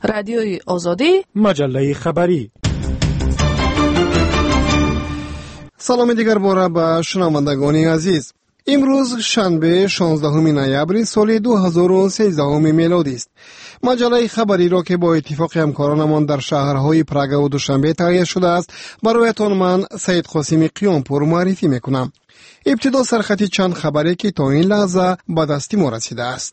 رادیوی آزادی، مجله خبری. سلام دیگر باره به شنوندگان عزیز. امروز شنبه 16 نوامبر سال 2013 میلادی است. مجله خبری را که با اتفاق همکارانمان در شهرهای پراگ و دوشنبه تهیه شده است برایتان من سید قاسمی قیامپور معرفی میکنم. ابتدا سرخطی چند خبری که تا این لحظه به دستی ما رسیده است.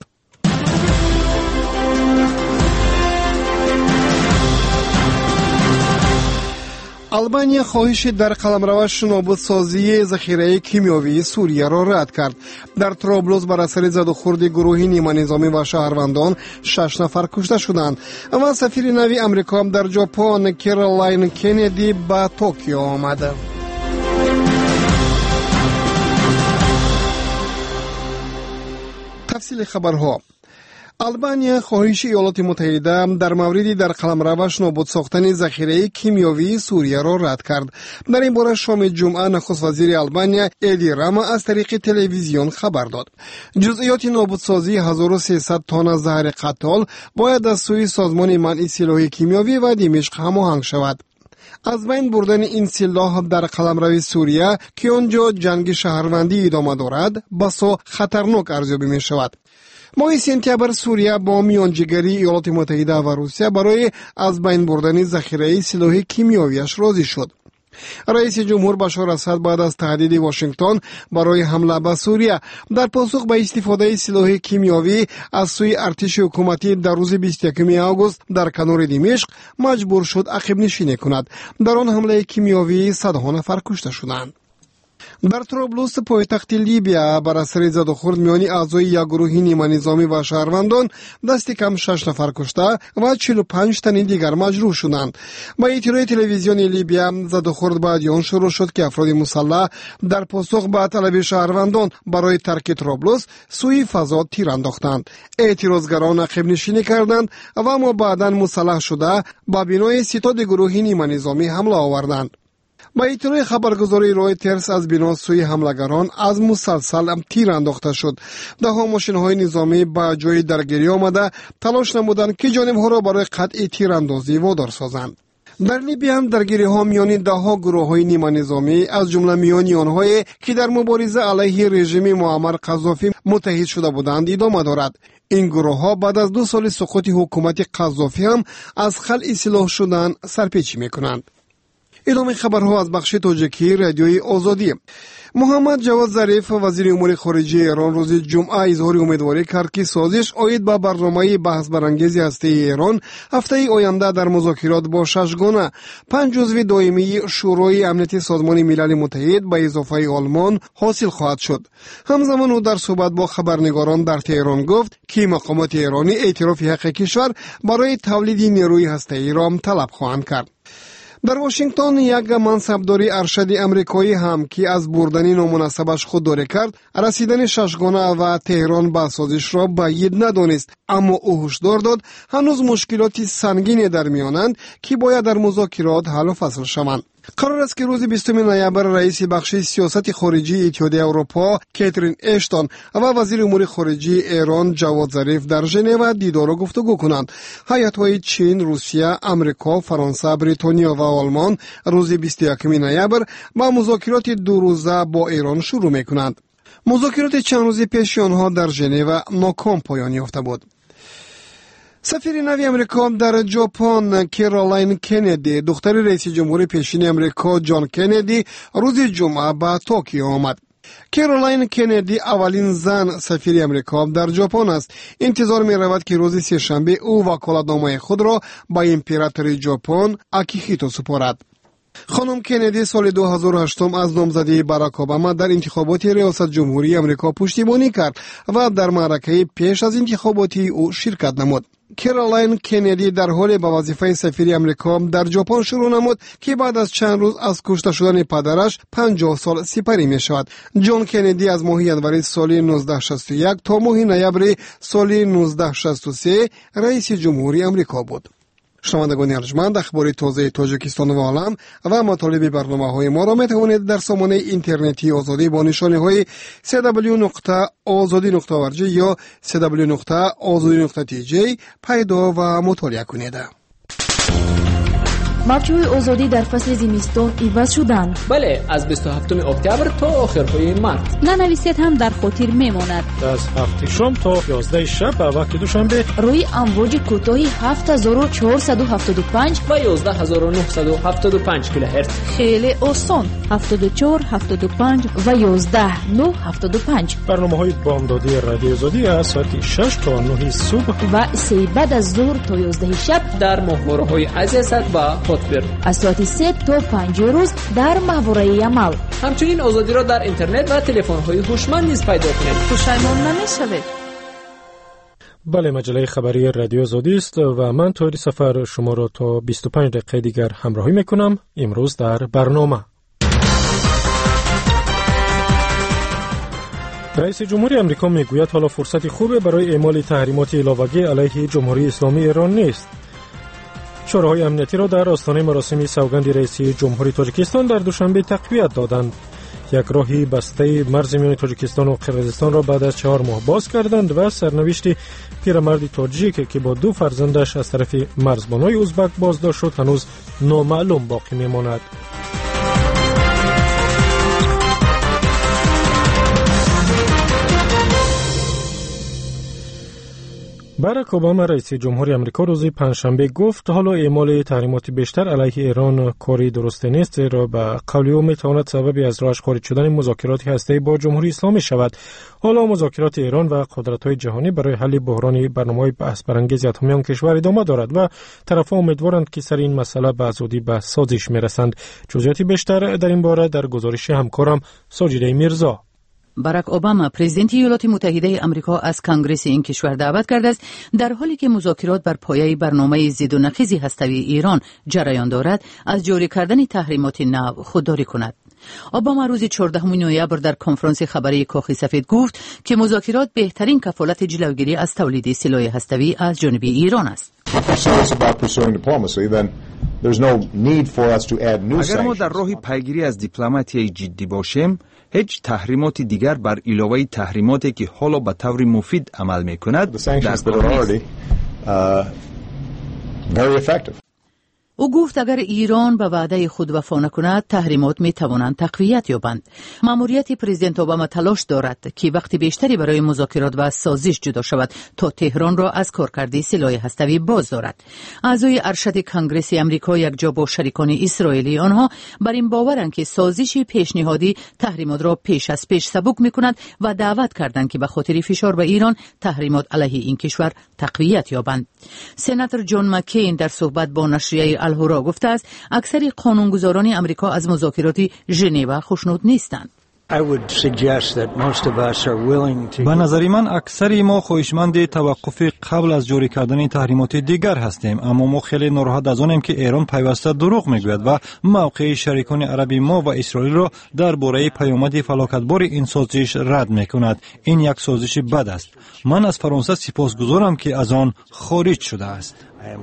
آلبانیا خواهش در قلمروش نابودسازی ذخیره کیمیاوی سوریه را رد کرد. در طرابلس بر اثر زد و خورد گروه نیمه نظامی و شهروندان 6 نفر کشته شدند و سفیر نوی امریکا در ژاپن کیرولاین کندی به توکیو آمد. تفصیل خبرها. آلبانیا خواهش ایالات متحده در مورد در قلمروش نابود ساختن ذخیره کیمیاوی سوریه را رد کرد. در این باره شام جمعه نخست وزیر آلبانیا ادی راما از طریق تلویزیون خبر داد. جزئیات نابودسازی 1300 تن زهر قتال باید از سوی سازمان منع سلاح کیمیاوی و دمشق هماهنگ شود. از بین بردن این سلاح در قلمرو سوریه که آنجا جنگ شهروندی ادامه دارد بسا خطرناک ارزیابی می شود. ماه سپتامبر سوریه با میانجیگری ایالات متحده و روسیه برای از بین بردن ذخیره سلاح کیمیاویش راضی شد. رئیس جمهور بشار اسد بعد از تهدید واشنگتن برای حمله به سوریه در پاسخ به استفاده سلاح کیمیاوی از سوی ارتش حکومتی در روز 21 آگوست در کنار دمشق مجبور شد عقب نشینی کند. در آن حمله کیمیاوی صدها نفر کشته شدند. در طرابلس پایتخت لیبیا بر اثر زد و خورد میان اعضای یک گروه نیمه نظامی و شهروندان دست کم 6 نفر کشته و 45 تن دیگر مجروح شدند. با اطلاع تلویزیون لیبیا زد و خورد بعد آن شروع شد که افراد مسلح در پاسخ به طلب شهروندان برای ترک طرابلس سوی فضا تیر انداختند. اعتراضگران عقب نشینی کردند و اما بعدا مسلح شده با بنای ستاد گروه نیمه نظامی حمله آوردند. با اطلاع خبرگزاری رویترز از بنا سوی حملگران از مسلسل تیر انداخته شد. دهها ماشین‌های نظامی به جای درگیری آمده تلاش نمودند که جانب‌ها را برای قطع تیراندازی وادار سازند. در لیبیا هم درگیری ها میان دهها گروه های نیمه نظامی از جمله میان آنهایی که در مبارزه علیه رژیم معمر قذافی متحد شده بودند ادامه دارد. این گروه ها بعد از 2 سال سقوط حکومت قذافی هم از خلع سلاح شدن سرپیچی میکنند. ادامه خبرها از بخش تاجیکی رادیوی آزادی. محمد جواد ظریف وزیر امور خارجه ایران روز جمعه اظهار امیدواری کرد که سازش عاید به برنامه بحث برانگیز هسته ایران هفته آینده در مذاکرات با 6 گانه 5 عضو دائمی شورای امنیت سازمان ملل متحد به اضافه آلمان حاصل خواهد شد. همزمان او در صحبت با خبرنگاران در تهران گفت که مقامات ایرانی اعتراف حق کشور برای تولید نیروی هسته‌ای را طلب خواهند کرد. در واشنگتن یک منصبداری ارشد امریکایی هم که از بردن نامناسبش خودداری کرد رسیدن 6 گانه و تهران به سازش را بعید ندانست، اما او هشدار داد هنوز مشکلاتی سنگینی در میانند که باید در مذاکرات حل و فصل شوند. قرار است که روز 20 نوامبر رئیس بخش سیاست خارجی اتحادیه اروپا کاترین اشتون و وزیر امور خارجه ایران جواد ظریف در ژنو دیدار و گفتگو کنند. هیئت‌های چین، روسیه، آمریکا، فرانسه، بریتانیا و آلمان روز 21 نوامبر با مذاکرات 2 روزه با ایران شروع می‌کنند. مذاکرات چند روزی پیش آنها در ژنو ناکام پایان یافته بود. سفیر نوی امریکا در ژاپن کیرولاین کندی دختر رئیس جمهور پیشین امریکا جان کندی روز جمعه به توکیو آمد. کیرولاین کندی اولین زن سفیر امریکا در ژاپن است. انتظار می رود که روز سه‌شنبه او وکالتنامه خود را با امپراتور ژاپن آکیهیتو سپارد. خانم کندی سال 2008 از نامزدی باراک اوباما در انتخابات ریاست جمهوری امریکا پشتیبانی کرد و در معرکه پیش از انتخاباتی او شرکت نمود. کیرولاین کندی در حال به وظیفه سفیر امریکا در ژاپن شروع نمود که بعد از چند روز از کشته شدن پدرش 50 سال سپری می شود. جان کندی از ماه ینوری سال 1961 تا ماه نوامبر سال 1963 رئیس جمهوری امریکا بود. شنوندگان ارجمند، اخبار تازه تاجیکستان و عالم و مطالب برنامه‌های ما را می‌توانید در سامانه اینترنتی آزادی با نشانه‌های www.azadi.org یا www.azadi.tj پیدا و مطالعه کنید. موجهای آزادی در فصل زمستان عوض شدند. بله، از 27 اکتبر تا آخرهای مارس. ننویسید هم در خاطر میماند. از 7 شام تا 11 شب به وقت دوشنبه روی امواج کوتاهی 7475 و 11975 کیلوهرتز. خیلی آسان. 74 75 و 11975. برنامه‌های بامدادی رادیو آزادی از ساعت 6 تا 9 صبح و 3 بعد از ظهر تا 11 شب در ماهواره‌های عزیزت و از ساعت 3 تا 5 روز در ماهواره عمل. همچنین آزادی را در اینترنت و تلفن‌های هوشمند نیز پیدا کنید. پشیمان نمی‌شوید. بله، مجله خبری رادیو آزادی است و من طوری سفر شما را تا 25 دقیقه دیگر همراهی میکنم. امروز در برنامه رئیس جمهوری آمریکا میگوید حالا فرصت خوبه برای اعمال تحریمات علاوه‌ای علیه جمهوری اسلامی ایران نیست. شورای امنیتی را در آستانه مراسم سوگند رئیس جمهوری تاجیکستان در دوشنبه تقویت دادند. یک راهی بسته مرز میان تاجیکستان و قرقیزستان را بعد از 4 ماه باز کردند و سرنوشت پیرمرد تاجیک که با 2 فرزندش از طرف مرزبانای ازبک بازداشت شد هنوز نامعلوم باقی میماند. باراک اوباما رئیس جمهوری آمریکا روز پنجشنبه گفت حالا اعمال تحریمات بیشتر علیه ایران کاری درست نیست، را به قول او میتواند سببی از راهش خارج شدن مذاکرات هسته‌ای با جمهوری اسلامی شود. حالا مذاکرات ایران و قدرت‌های جهانی برای حل بحران برنامه‌های بحث برانگیز اتمی آن کشور ادامه دارد و طرف‌ها امیدوارند که سر این مسئله به زودی به سازش میرسند. جزئیات بیشتر در این باره در گزارش همکارم ساجده میرزا. باراک اوباما پرزیدنت ایالات متحده آمریکا از کنگره این کشور دعوت کرده است در حالی که مذاکرات بر پایه برنامه ضد و نقیض هسته‌ای ایران جریان دارد از جاری کردن تحریمات نو خودداری کند. اوباما روز 14 نوامبر در کنفرانس خبری کاخ سفید گفت که مذاکرات بهترین کفالت جلوگیری از تولید سلاح هسته‌ای از جانب ایران است. اگر ما در راه پیگیری از دیپلماتی جدی باشیم، هیچ تحریمات دیگر بر علاوه تحریماتی که حالا به طور مفید عمل می‌کند در کار نیست. او گفت اگر ایران به وعده خود وفا نکند تحریمات می توانند تقویت یابند. ماموریت پرزیدنت اوباما تلاش دارد که وقت بیشتری برای مذاکرات و سازش جدا شود تا تهران را از کارکردی سلاح هسته‌ای باز دارد. اعضای ارشد کنگره آمریکا یکجا با شریکان اسرائیلی آنها بر این باورند که سازش پیشنهادی تحریمات را پیش از پیش سبک می‌کند و دعوت کردند که به خاطر فشار به ایران تحریمات علیه این کشور تقویت یابند. سناتور جان مکین در صحبت با نشریه الهورا گفته است اکثر قانونگذاران امریکا از مذاکرات ژنو خوشنود نیستند. به نظر من اکثر ما خواهشمند توقف قبل از جاری کردن تحریمات دیگر هستیم، اما ما خیلی ناراحت از آنیم که ایران پیوسته دروغ میگوید و موقع شریکان عربی ما و اسرائیل را درباره پیامد فلاکتبار این سازش رد میکند. این یک سازش بد است. من از فرانسه سپاسگزارم که از آن خارج شده است.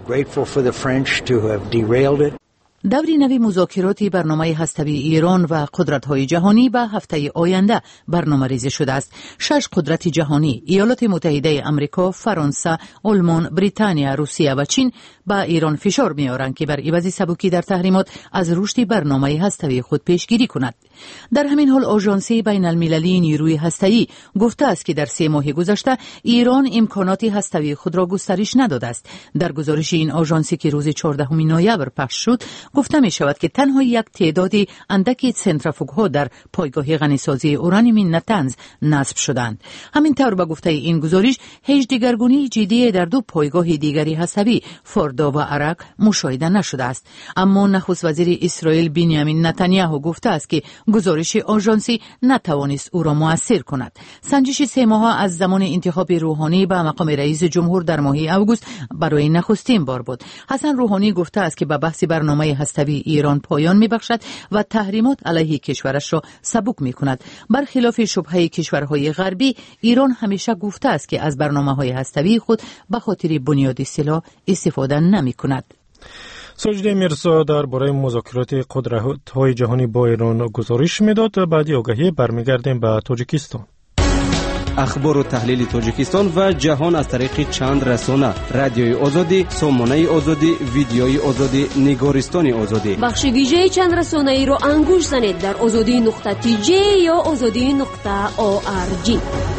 دوری نوی مذاکرات برنامه هسته‌ای ایران و قدرت‌های جهانی به هفته آینده برنامه‌ریزی شده است. 6 قدرت جهانی، ایالات متحده آمریکا، فرانسه، آلمان، بریتانیا، روسیه و چین به ایران فشار می‌آورند که بر عوض سبکی در تحریمات از رشد برنامه هسته‌ای خود پیشگیری کند. در همین حال آژانس بین‌المللی نیروی هسته‌ای گفته است که در 3 ماه گذشته ایران امکانات هسته‌ای خود را گسترش نداده است. در گزارش این آژانس که روز 14 نوامبر پخش شد، گفته می شود که تنها یک تعداد اندکی سنتریفوگ‌ها در پایگاه غنیسازی اورانیوم نتنز نصب شدند. همینطور به گفته این گزارش هیچ دگرگونی جدی در 2 پایگاه دیگری هسته‌ای فوردا و عراق مشاهده نشده است. اما نخست وزیر اسرائیل بنیامین نتانیاهو گفته است که گزارش آژانسی نتوانست او را مؤثر کند. سنجش 3 ماه از زمان انتخاب روحانی به مقام رئیس جمهور در ماه اوگوست برای نخستین بار بود. حسن روحانی گفته است که به بحث برنامه هسته‌ای ایران پایان می‌بخشد و تحریمات علیه کشورش را سبک می‌کند. برخلاف شبهه کشورهای غربی، ایران همیشه گفته است که از برنامه‌های هسته‌ای خود به خاطر بنیاد سلاح استفاده نمی‌کند. سجده میرزا درباره مذاکرات قدرت‌های جهانی با ایران گزارش میداد. بعدی آگاهی برمیگردیم به تاجیکستان. اخبار و تحلیل تاجیکستان و جهان از طریق چند رسانه: رادیوی آزادی، سامانه آزادی، ویدیوی آزادی، نگارستان آزادی. بخش ویژه چند رسانه ای را انگوش زنید در azadi.tj یا azadi.org.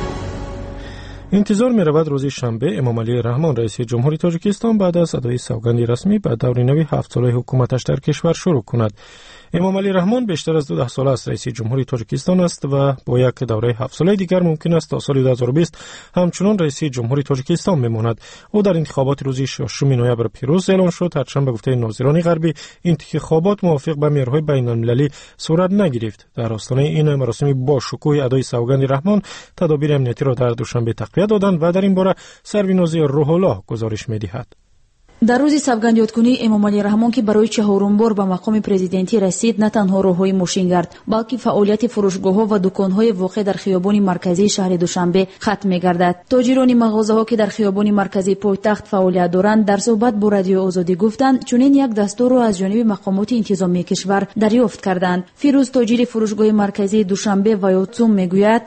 انتظار می رود روز شنبه امام علی رحمان رئیس جمهوری تاجیکستان بعد از ادای سوگند رسمی به دور نوی 7 ساله حکومتش در کشور شروع کند. امام علی رحمان بیشتر از 12 ساله است رئیس جمهوری تاجیکستان است و با یک دوره 7 ساله دیگر ممکن است تا سال 2020 همچنان رئیس جمهوری تاجیکستان بماند. او در انتخابات روز 6 نوامبر پیروز اعلان شد، هرچند به گفته ناظران غربی انتخابات موافق به معیارهای بین‌المللی صورت نگرفت. در آستانه این مراسم با شکوه ادای سوگند رحمان تدابیر امنیتی را در دوشنبه تقویت دادند و در این باره سروینازی روح الله گزارش می‌دهد. در روز سوگند یادکنی امام علی رحمان که برای چهارم بار به مقام پرزیدنتی رسید، نه تنها راههای موشینگرد بلکه فعالیت فروشگاه‌ها و دکان‌های واقع در خیابان مرکزی شهر دوشنبه ختم می‌گردد. تاجران مغازه‌ها که در خیابان مرکزی پایتخت فعالیت دارند در صحبت با رادیو آزادی گفتند چنین یک دستور را از جانب مقامات انتظامی کشور دریافت کردند. فیروز تاجر فروشگاه مرکزی دوشنبه و یوتسوم میگوید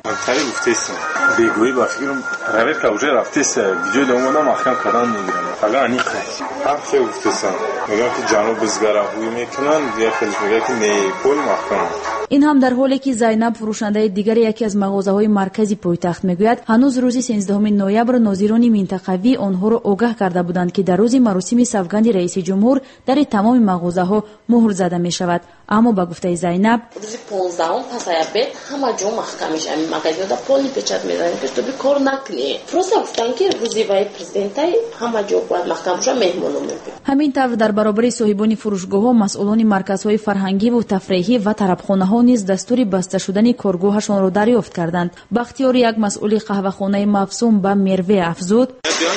بگویی با فکرم روی کاوجه رفتیست ویدیو دومونا محکم کردن میگیرن فقط انی قیس هم خیلی گفتیستن میگم که جانو بزگره هوی میکنن یا خیلیش میگه که نیپول محکم. این هم در حالی که زینب فروشنده دیگر یکی از مغازه‌های مرکزی پایتخت میگوید هنوز روز 13 نوامبر ناظران منطقوی آنها را آگاه کرده بودند که در روز مراسم سوگند رئیس جمهور در تمام مغازه‌ها مهر زده میشود، اما با گفته زینب روز 15 پسایبه همه جو محکمش همین مغازه دا پول پیچت میزنن که تو بی کار نکنی. فرصت گفتن که روزی وای پرزیدنت همه جو باید محکم شو مهمونو میبینه. همین طور در برابر صاحبان فروشگاه‌ها، مسئولان مرکزهای فرهنگی و تفریحی و طربخانه‌ها نیز دستور بسته شدن کارگاهشان را دریافت کردند. بختیار یک مسئول قهوه‌خانه مفصوم به مروه افزود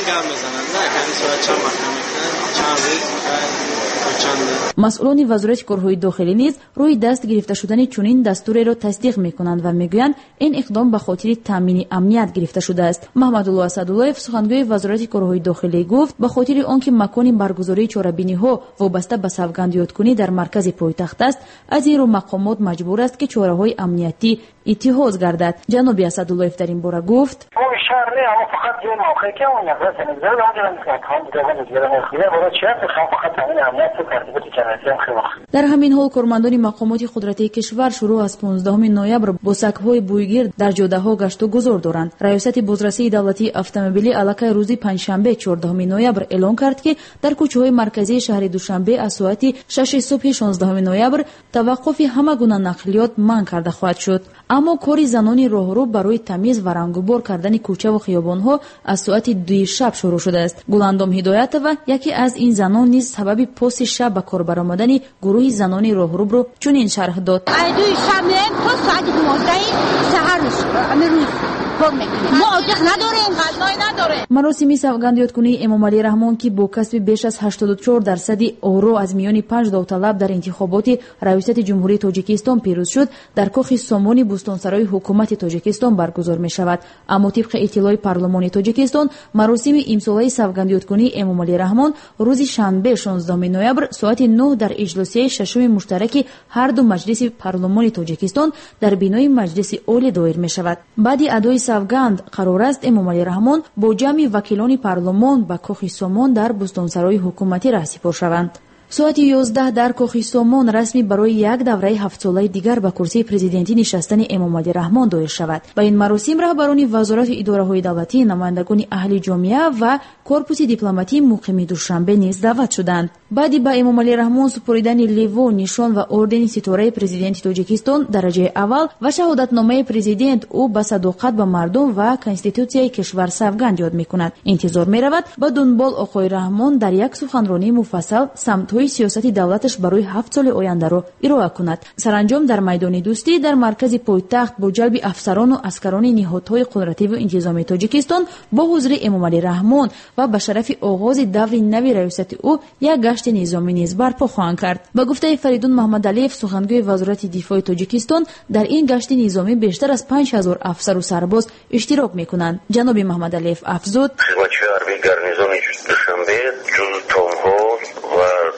مسئولان وزارت کارهای داخلی نیز روی دست گرفته شدن چنین دستوری را تصدیق می‌کنند و می‌گویند این اقدام به خاطر تامین امنیت گرفته شده است. محمد الله اسدالله‌اف سخنگوی وزارت کارهای داخلی گفت به خاطر آنکه مکان برگزاری چاره‌بینی‌ها وابسته به سوگند یادکنی در مرکز پایتخت است، از این رو مقامات مجبور است که چاره‌های امنیتی اتخاذ گردد. جناب اسدالله‌اف در این باره گفت شهر نه اما فقط یه موقعی که اون نظر تنظیم اونجا می‌کنه کام دوام دیگه نخیره برای چه فقط تامین امنیت در همین حال کارمندان مقامات قدرتی کشور شروع از 15 نوامبر با سگ‌های بویگیر در جاده‌ها گشت و گذار دارند. ریاست بازرسی دولتی اتومبیلی الکه روز پنجشنبه 14 نوامبر اعلام کرد که در کوچه‌های مرکزی شهر دوشنبه از ساعت 6 صبح 16 نوامبر توقف همه گونه نقلیات منع کرده خواهد شد. اما کاری زنان راهرو برای تمیز و رنگوبار کردن کوچه و خیابان‌ها از ساعت 2 شب شروع شده است. گلاندام هدایتова یکی از این زنان نیز سبب پاس شب به کار برآمدن گروه زنان راهرو رو چنین شرح داد. 2 شب تا ساعت 12 سحر امروز کار میکنیم. ما آجخ نداریم، غذای نداریم. مراسم سوگند یادکنی امام علی رحمان که با کسب بیش از 84% آرو از میان 5 داوطلب در انتخابات ریاست جمهوری تاجیکستان پیروز شد، در کاخ سامان بوستانسرای حکومت تاجیکستان برگزار می شود. اما طبق اطلاع پارلمان تاجیکستان مراسم امساله سوگند یادکنی امام علی رحمان روز شنبه 16 نوامبر ساعت 9 در اجلاسی ششم مشترک هر دو مجلس پارلمان تاجیکستان در بینای مجلس عالی دایر می شود. بعد ادای سوگند قرار است امام علی رحمان با جمع وکیلان پارلمان به کاخ سامان در بوستانسرای حکومتی رهسپار شوند. ساعت 11 در کاخ سامان رسمی برای یک دوره 7 ساله دیگر به کرسی پرزیدنتی نشستن امام علی رحمان دایر شود. با این مراسم رهبران وزارت اداره‌های دولتی، نمایندگان اهل جامعه و کورپوس دیپلماتی مقیم دوشنبه نیز دعوت شدند. بعد با امام علی رحمان سپردن لیو، نشان و اردن ستاره پرزیدنت تاجیکستان درجه اول و شهادتنامه پرزیدنت، او به صداقت به مردم و کنستیتوسیای کشور سوگند یاد می‌کند. انتظار می‌رود با دنبال آقای رحمان در یک سخنرانی مفصل سمت‌های سیاسی دولتش برای 7 سال آینده را ارائه کند. سرانجام در میدان دوستی در مرکز پایتخت با جلب افسران و عسکران نهادهای قدرتی و انتظامی تاجیکستان با حضور امام علی رحمان و به شرف آغاز دور نوی ریاست او یک گشت نظامی نیز برپا خواهند کرد. با گفته فریدون محمد علیف سخنگوی وزارت دفاع تاجیکستان، در این گشت نظامی بیشتر از 5000 افسر و سرباز اشتراک می‌کنند. جناب محمد علیف افزود: خدمتچی حربی گارنیزون دوشنبه جز تام‌ها و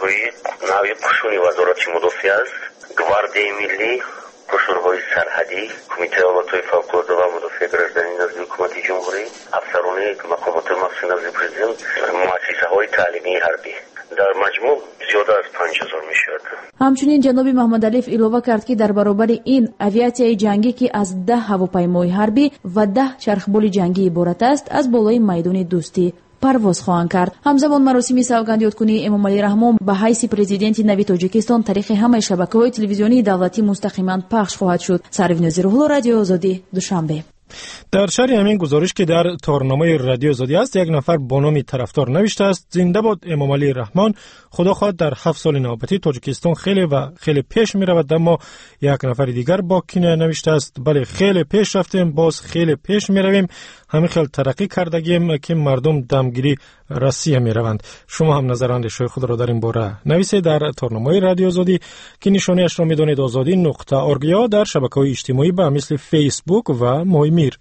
ҳои нави қушуни вазорати мудофиа аст, гвардияи миллӣ, қушунҳои сарҳадӣ, кумитаи ҳолатҳои фавқулодда ва мудофиаи гражданӣ назди ҳукумати ҷумҳурӣ, афсарони мақомотои махсуси назди президент, муассисаҳои таълимии ҳарбӣ. дар маҷмӯъ зиёда аз 5000 мешавад. ҳамчунин ҷаноби маҳмадалиев илова кард ки дар баробари ин авиатсияи ҷангӣ ки аз 10 ҳавопаймои ҳарбӣ ва 10 чархболи ҷангӣ иборат аст, аз болои майдони дӯстӣ парвоз хоҳанд кард. ҳамзамон маросими савгандёткунии Эмомалӣ Раҳмон ба ҳайси президенти нави Тоҷикистон тариқи ҳамаи шабакаҳои телевизионии давлатӣ мустақиман пахш хоҳад шуд. Сарвин Нозируҳло, Радиои Озодӣ, Душанбе. در شرح همین گزارش که در تارنامه رادیو آزادی است، یک نفر با نام طرفدار نوشته است: زنده باد امامعلی رحمان، خدا خواهد در 7 سال نوبتی تاجیکستان خیلی پیش می رود. اما یک نفر دیگر با کینه نوشته است: بله خیلی پیش رفتیم، باز خیلی پیش می رویم، همین خیلی ترقی کردگیم که مردم دمگیری روسیه می روند. شما هم نظر اندیشه خود را در این باره نویسید در تارنامه رادیو آزادی که نشانه‌اش را می دانید azadi.org یا در شبکه‌های اجتماعی به مثل فیسبوک و مایمیر.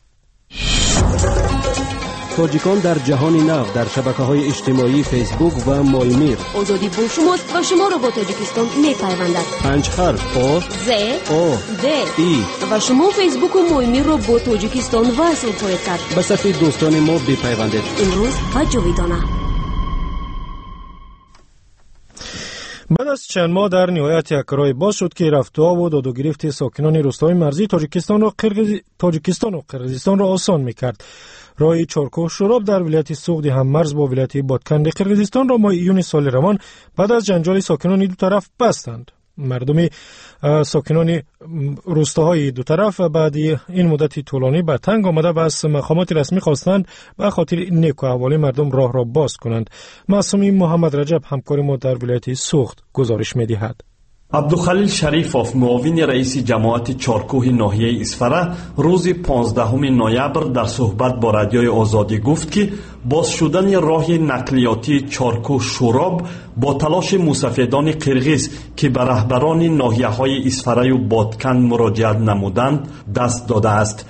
تاجیکان در جهان نو در شبکه‌های اجتماعی فیسبوک و مایمیر. آزادی با شماست و شما را با تاجیکستان می‌پیوندد. 5 حرف آ ز آ د ای و شما فیسبوک و مایمیر را با تاجیکستان وصل خواهید کرد. به صفحه دوستان ما بپیوندید. امروز و جاویدانه. بعد از چند ماه در نهایت یک راه باز شد که رفته‌ها و داد و گرفت ساکنان روستاهای مرزی تاجیکستان و قرقیزستان را آسان می‌کرد. راه چارکوه شوراب در ولایت سوغدی هم مرز با ولایت بادکند قرقیزستان را ماه ایون سال روان بعد از جنجال ساکنان دو طرف بستند. مردم ساکنان روستاهای دو طرف بعد این مدت طولانی به تنگ آمده و از مقامات رسمی خواستند به خاطر نیک و احوال مردم راه را باز کنند. معصومی محمد رجب همکار ما در ولایت سوغد گزارش می‌دهد. عبدالخلیل شریفوف معاون رئیس جماعت چارکوه ناحیه اسفره روز 15 نوامبر در صحبت با رادیوی آزادی گفت که باز شدن راه نقلیاتی چارکوه شوراب با تلاش موسفیدان قرقیز که به رهبران ناحیه‌های اسفره و بادکند مراجعت نمودند دست داده است.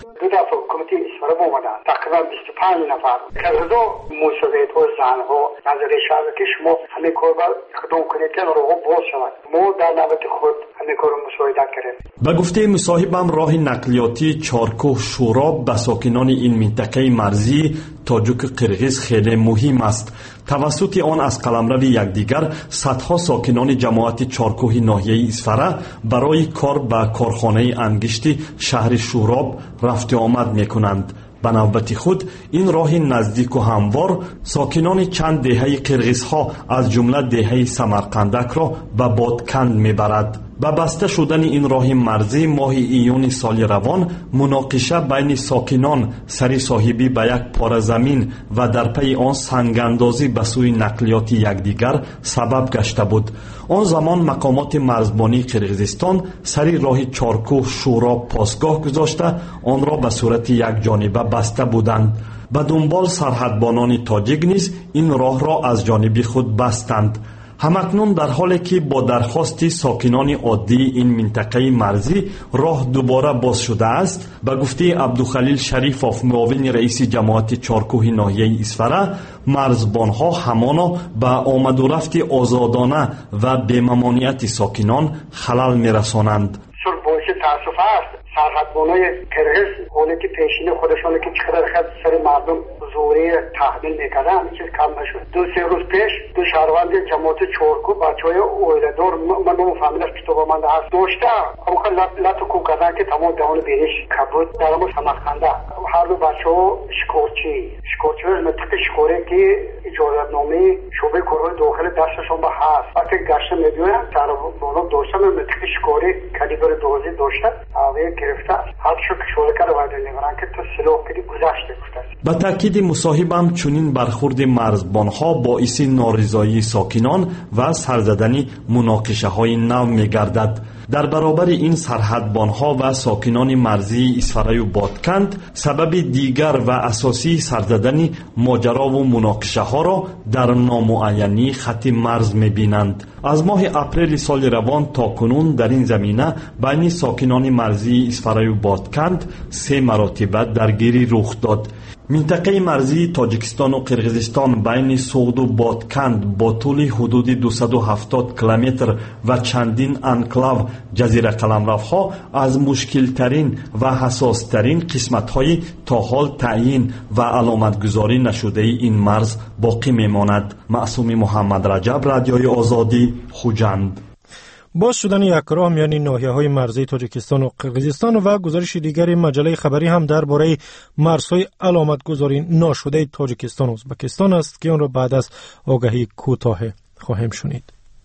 تقریبا 25 نفر کارگردان موسیقی و زنها نظر شهر که شما همه کار با خدمت کنید که راه باز شود. ما در نوبت خود همه کار مساعدت کردیم. به گفته مصاحبم راه نقلیاتی چارکوه شوراب به ساکنان این منطقه مرزی تاجیک قرقیز خیلی مهم است. توسط آن از قلمرو یکدیگر صدها ساکنان جماعت چارکوه ناحیه اسفره برای کار به کارخانه انگشتی شهر شوراب رفت و آمد می‌کنند. به نوبت خود این راه نزدیک و هموار ساکنان چند دهه قرقیزها از جمله دهه سمرقندک را به بادکند میبرد. با بسته شدن این راه مرزی ماه ایون سال روان مناقشه بین ساکنان سری صاحبی به یک پاره زمین و در پی آن سنگاندازی به سوی نقلیات یکدیگر سبب گشته بود. آن زمان مقامات مرزبانی قرقیزستان سری راه چارکوه شوراب پاسگاه گذاشته آن را به صورت یک جانبه بسته بودند. به دنبال سرحدبانان تاجیک نیز این راه را از جانب خود بستند. همکنون در حالی که با درخواست ساکنان عادی این منطقه مرزی راه دوباره باز شده است، به گفته عبدالخلیل شریفوف معاون رئیس جماعت چارکوه ناحیه اسفره، مرزبانها همانا به آمد و رفت آزادانه و بی‌ممانعت ساکنان خلل می‌رسانند. باعث تأسف است سرحدبانای قرقیز حالی که پیشین خودشان که چقدر خد سر مردم زوری تحمیل میکردن هیچ چیز کم نشد. 2-3 روز پیش دو شهروند جماعت چارکو بچهای اویلدار من فهمیدم کتاب من هست داشته اما لطو کو کردن که تمام دهان بینش کبود در امو سمرقنده هر دو بچه‌ها شکارچی منطقه شکاره که اجازت نامه شعبه کارهای داخل دستشون به هست وقتی گشته میدونن سربانا داشتن منطقه شکاره کالیبر 12 داشته اوه گرفته هر شو که شعبه کرده باید نمیرن که تو سلاح کردی گذشته گفته. به تاکید مصاحبم چنین برخورد مرزبانها باعث نارضایی ساکنان و سرزدنی مناقشه های نو میگردد. در برابر این سرحدبانها و ساکنان مرزی اسفره و بادکند سبب دیگر و اساسی سرزدن ماجرا و مناقشه ها را در نامعینی خط مرز میبینند. از ماه اپریل سال روان تا کنون در این زمینه بین ساکنان مرزی اسفره و بادکند 3 مراتب درگیری رخ داد. منطقه مرزی تاجیکستان و قرقیزستان بین سوغد و بادکند با طول حدود 270 کیلومتر و چندین انکلاو جزیره قلمروها از مشکل ترین و حساس ترین قسمت های تا حال تعیین و علامت گذاری نشده این مرز باقی میماند. معصوم محمد رجب، رادیوی آزادی، خوجند. باز شدن یک راه میان ناحیه‌های مرزی تاجیکستان و قرقیزستان و گزارش دیگری مجله خبری هم درباره مرزهای علامت گذاری ناشده تاجیکستان و ازبکستان است که آن را بعد از آگهی کوتاه خواهیم شنید.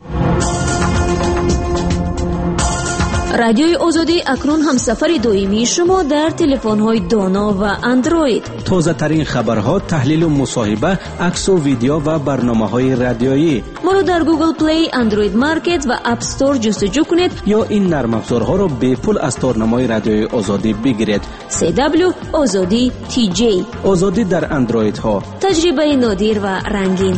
رادیوی آزادی اکنون هم سفر دویمی شما در تلفن‌های دانا و اندروید. تازه ترین خبرها، تحلیل و مصاحبه، عکس و ویدیو و برنامه‌های رادیویی. ما رو در گوگل پلی، اندروید مارکت و اپ استور جستجو کنید یا این نرم افزارها رو به پول از تارنمای رادیوی آزادی بگیرید. CW آزادی TJ. آزادی در اندروید ها. تجربه نادر و رنگین.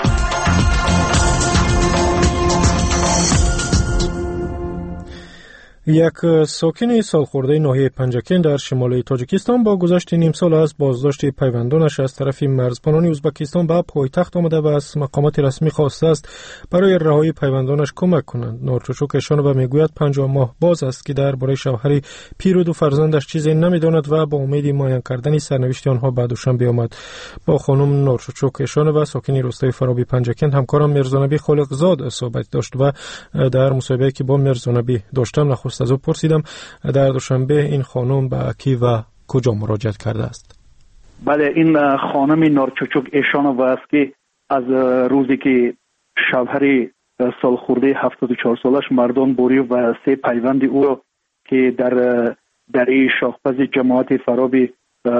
یک ساکن سالخورده ناحیه پنجکن در شمال تاجیکستان با گذشت نیم سال از بازداشت پیوندانش از طرف مرزبانان ازبکستان به پایتخت آمده و از مقامات رسمی خواسته است برای رهایی پیوندانش کمک کنند. نورچوچوک اشان و میگوید 50 ماه باز است که درباره شوهر پیر و دو فرزندش چیزی نمیداند و با امید معین کردن سرنوشت آنها به دوشنبه آمد. با خانم نورچوچوک اشان و ساکن روستای فرابی پنجکن همکارم مرزانبی خالقزاد صحبت داشت و در مصاحبه‌ای که با مرزانبی داشتم نخست از او پرسیدم در دوشنبه این خانم به کی و کجا مراجعت کرده است. بله، این خانم نورچوچوک اشانووا است که از روزی که شوهر سالخورده 74 سالش مردان بوری و 3 پیوند او را که در این شاخپز جماعت فرابی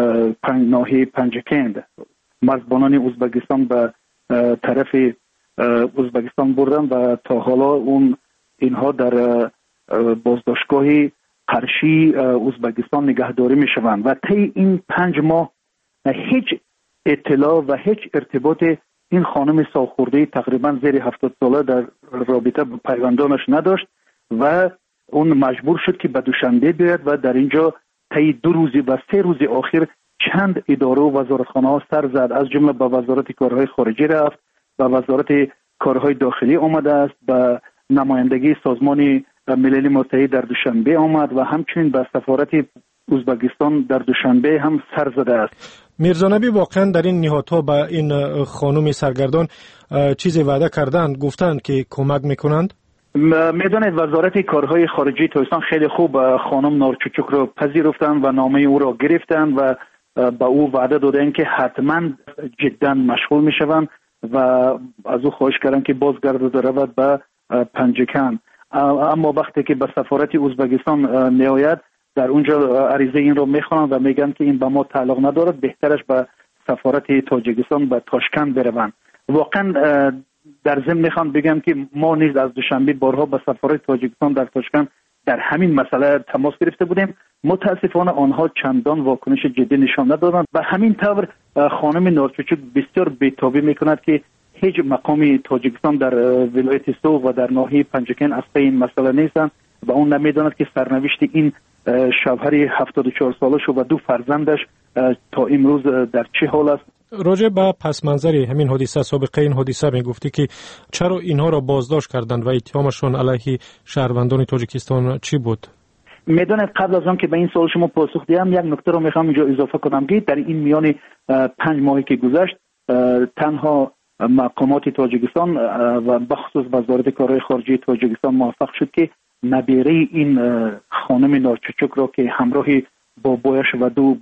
ناحیه پنجکند مرزبانان ازبکستان به طرف ازبکستان بردن و تا حالا اینها در بازداشتگاه قرشی ازبکستان نگهداری می شوند و طی این 5 ماه هیچ اطلاع و هیچ ارتباط این خانم سالخورده تقریبا زیر 70 ساله در رابطه با پیوندانش نداشت و اون مجبور شد که به دوشنبه بیاید و در اینجا طی 2 روز و 3 روز آخر چند اداره و وزارتخانه ها سر زد، از جمله به وزارت کارهای خارجی رفت، به وزارت کارهای داخلی آمده است، به نمایندگی سازمان ملل متحد در دوشنبه آمد و همچنین به سفارت ازبکستان در دوشنبه هم سر زده است. میرزانبی واقعا در این نهادها به این خانم سرگردان چیزی وعده کردند، گفتند که کمک میکنند؟ میدانید وزارت کارهای خارجی تاجیکستان خیلی خوب خانم نورچوچوک را پذیرفتند و نامه او را گرفتند و به او وعده دادند که حتما جدا مشغول میشوند و از او خواهش کردند که بازگردد رود به پنجکن. اما وقتی که به سفارت ازبکستان میآید در اونجا عریضه این رو میخوانند و میگن که این به ما تعلق ندارد، بهترش به سفارت تاجیکستان به تاشکند بروند. واقعا در ضمن میخوام بگم که ما نیز از دوشنبه بارها به سفارت تاجیکستان در تاشکند در همین مسئله تماس گرفته بودیم. متاسفانه آنها چندان واکنش جدی نشان ندادند و همین طور خانم نورچوچوک بسیار بی‌تابی میکند که هیچ مقامی تاجیکستان در ولایت سو و در ناحیه پنجکن از این مسئله نیستند و اون نمیداند که سرنوشت این شوهر 74 سالش و 2 فرزندش تا امروز در چه حال است. راجع به پس منظری همین حادثه، سابقه این حادثه میگفتی که چرا اینها را بازداشت کردند و اتهامشون علیه شهروندان تاجیکستان چی بود؟ میدانید قبل از آن که به این سوال شما پاسخ دهم یک نکته رو میخوام اینجا اضافه کنم که در این میان 5 ماهی که گذشت تنها مقامات تاجیکستان و بخصوص وزارت کارهای خارجی تاجیکستان موفق شد که نبیره این خانم نورچوچوک را که همراه بابایش و 2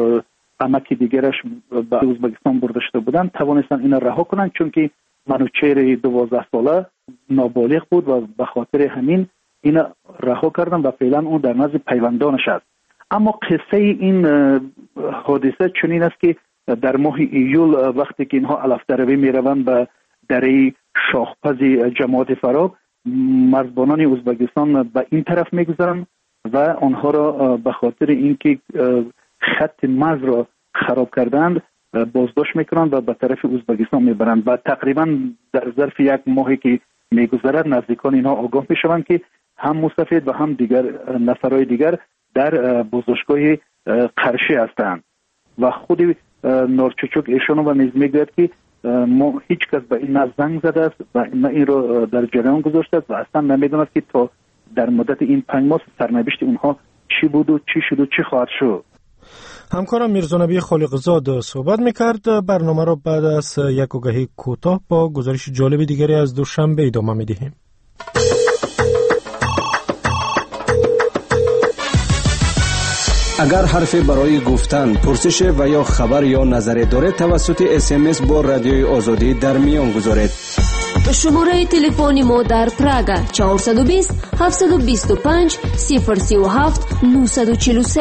عمک دیگرش به ازبکستان برده شده بودند توانستند این رها کنند، چون که منوچهر 12 ساله نابالغ بود و به خاطر همین این رها کردن و فعلا اون در نزد پیوندانش است. اما قصه این حادثه چنین است که در ماه ایول وقتی که اینها الفتروی میروند به دره شاخپز جماعت فراب، مرزبانان ازبکستان به این طرف میگذارند و آنها را به خاطر اینکه خط مرز را خراب کردند بازداشت میکنند و به طرف ازبکستان میبرند و تقریبا در ظرف 1 ماهی که میگذرد نزدیکان اینها آگاه میشوند که هم مستفید و هم دیگر نفرای دیگر در بازداشتگاه قرشی هستند و خود نارچوچوک ایشان و میگوید که ما هیچ کس به این زنگ زده است و این رو در جریان گذاشته است و اصلا نمیداند که تا در مدت این 5 ماه سرنوشت اونها چی بود و چی شد و چی خواهد شد. همکارم میرزانبی خالقزاد صحبت میکرد. برنامه را بعد از یک آگهی کوتاه با گزارش جالب دیگری از دوشنبه ادامه میدهیم. اگر حرفی برای گفتن، پرسش و یا خبر یا نظری دارید توسط SMS با رادیوی آزادی در میان گذارید. شماره تلفن ما در پراگ 420 725 037 943.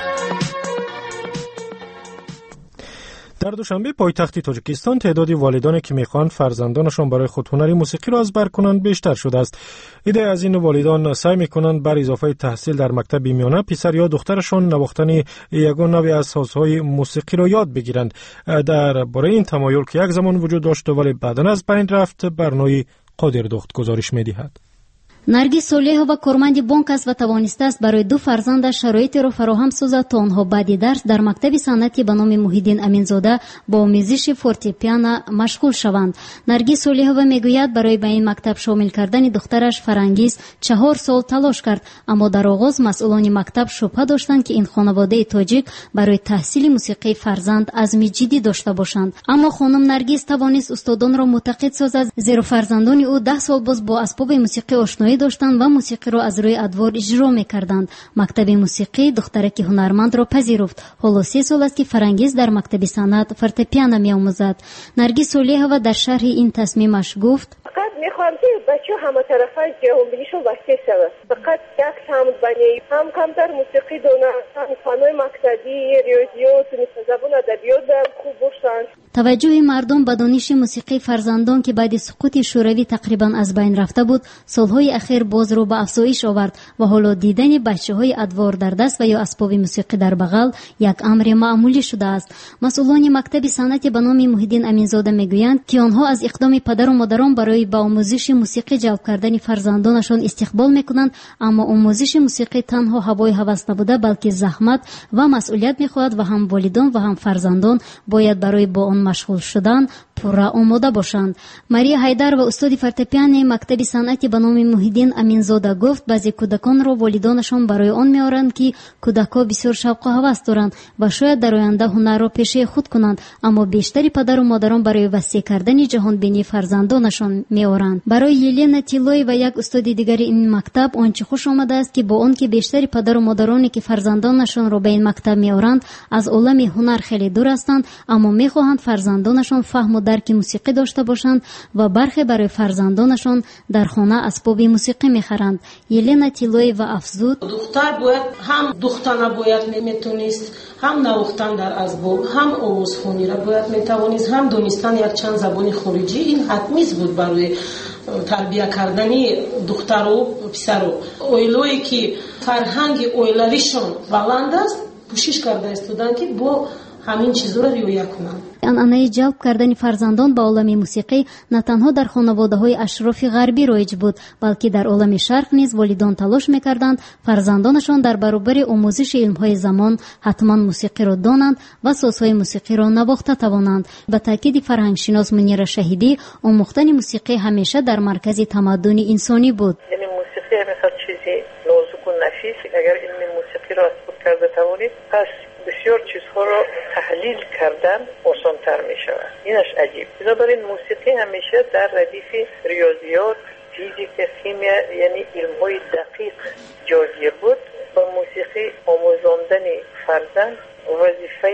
در دوشنبه پایتخت تاجیکستان تعدادی والدانی که میخواهند فرزندانشان برای خود هنر موسیقی را از بر کنند بیشتر شده است. ایده از این والدان سعی میکنند بر اضافه تحصیل در مکتب میانه پسر یا دخترشان نواختن یگان نوع از سازهای موسیقی را یاد بگیرند. در باره این تمایل که یک زمان وجود داشت ولی بعداً از بین رفت، برنامه قادر دخت گزارش میدهد. наргиз солеҳова корманди бонк аст ва тавонистааст барои 2 фарзандаш шароитеро фароҳам созад то онҳо баъди дарс дар мактаби санъати ба номи муҳиддин аминзода бо омӯзиши фортепиано машғул шаванд. наргиз солеҳова мегӯяд барои ба ин мактаб шомил кардани духтараш фарангиз 4 сол талош кард, аммо дар оғоз масъулони мактаб шубҳа доштанд ки ин хонаводаи тоҷик барои таҳсили мусиқии фарзанд азми ҷиддӣ дошта бошанд. аммо хонум наргиз тавонист устодонро мутақид созад, зеро фарзандони ӯ 10 сол боз бо асбоби мусиқӣ ошноӣ доштанд ва мусиқиро аз рӯи адвор иҷро мекарданд. мактаби мусиқӣ духтараки ҳунармандро пазируфт. ҳоло 3 сол аст ки фарангиз дар мактаби санъат фортепиано меомӯзад. наргиз солеҳова дар шарҳи ин тасмимаш гуфт: فقط میخوام که بچه همه طرفه جهانبینیشون وسیع شود. فقط یک تمت بنی هم کمتر موسیقی دونن، هم فنای مکتبی، ریاضیات، زبان ادبیات خوب باشن. توجه مردم به دانش موسیقی فرزندان که بعد سقوط شوروی تقریبا از بین رفته بود، سالهای اخیر باز رو به افزایش آورد و حالا دیدن بچه‌های ادوار در دست و یا اسباب موسیقی در بغل یک امر معمولی شده است. مسئولان مکتب صنعت به نام مهیدین امینزاده میگویند که آنها از اقدام پدر و مادران برای به آموزش موسیقی جلب کردن فرزندانشان استقبال میکنند، اما آموزش موسیقی تنها هوای هوس نبوده بلکه زحمت و مسئولیت میخواهد و هم والدان و هم فرزندان باید برای با آن مشغول شدن پورا آماده باشند. ماریا حیدر و استاد فورتپیانو مکتب صنعتی به نام مهیدین امینزاده گفت بعضی کودکان را والدانشان برای آن میآورند که کودکان بسیار شوق و هوس دارند و شاید در آینده هنر را پیشه خود کنند، اما بیشتری پدر و مادران برای وسیع کردن جهان بینی فرزندانشان میآورند. برای یلنا تیلوی و یک استاد دیگر این مکتب آنچه خوش آمده است که با آن که بیشتری پدر و مادرانی که فرزندانشان را به این مکتب میآورند از عالم هنر خیلی دور هستند، اما میخواهند فرزندانشان فهم و درک موسیقی داشته باشند و برخی برای فرزندانشان در خانه اسباب موسیقی میخرند. یلنا تیلوی و افزود: دختر باید هم دختانه باید میتونست هم نواختن در اسباب، هم آوازخوانی را باید میتوانست، هم دانستن یک چند زبان خارجی. این حتمی بود برای تربیت کردنی دختر و پسر. اویلوی که فرهنگ اویلاویشون بلند است کوشش کرده استودن که با همین چیزا را رعایت کنند. анъанаи ҷалб кардани фарзандон ба олами мусиқӣ на танҳо дар хонаводаҳои ашрофи ғарбӣ роиҷ буд, балки дар олами шарқ низ волидон талош мекарданд фарзандонашон дар баробари омӯзиши илмҳои замон ҳатман мусиқиро донанд ва созҳои мусиқиро навохта тавонанд. ба таъкиди фарҳангшинос мунира шаҳидӣ, омӯхтани мусиқӣ ҳамеша дар маркази тамаддуни инсонӣ буд. мусиқӣ ҳамеша чизи нозуку нафис, агар илми мусиқиро асбоб карда тавонид, пас بسیار چیزها را تحلیل کردن آسان‌تر می شود. اینش عجیب. بنابراین موسیقی همیشه در ردیف ریاضیات، فیزیک، شیمی، یعنی علم‌های دقیق جاگیر بود. با موسیقی آموزاندن فرزند وظیفه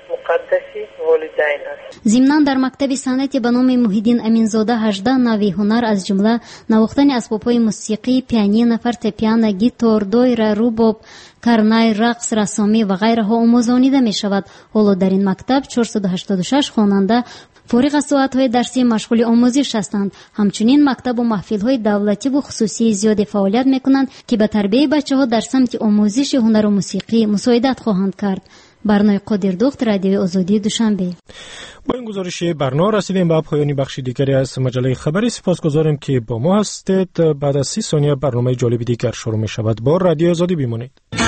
مقدسی والدین است. ضمناً در مکتب صنعتی به نام مهیدین امینزاده 18 نوع هنر از جمله نواختن اسباب‌های موسیقی، پیانینو، فورتپیانو، گیتار، دویره، رباب، کرنای، رقص، رسامی و غیره ها آموزانیده می شود. حالا در این مکتب 486 خواننده فارغ از ساعت‌های درسی مشغول آموزش هستند. همچنین مکتب و محفل‌های دولتی و خصوصی زیاد فعالیت می‌کنند که به تربیت بچه‌ها در سمت آموزش هنر و موسیقی مساعدت خواهند کرد. برنامه قادر دخت، رادیوی آزادی، دوشنبه. با این گزارش برنامه رسیدیم به پایان بخش دیگری از مجله خبری. سپاسگزاریم که با ما هستید. بعد از 30 ثانیه برنامه جالب دیگر شروع می شود. با رادیو آزادی بمانید.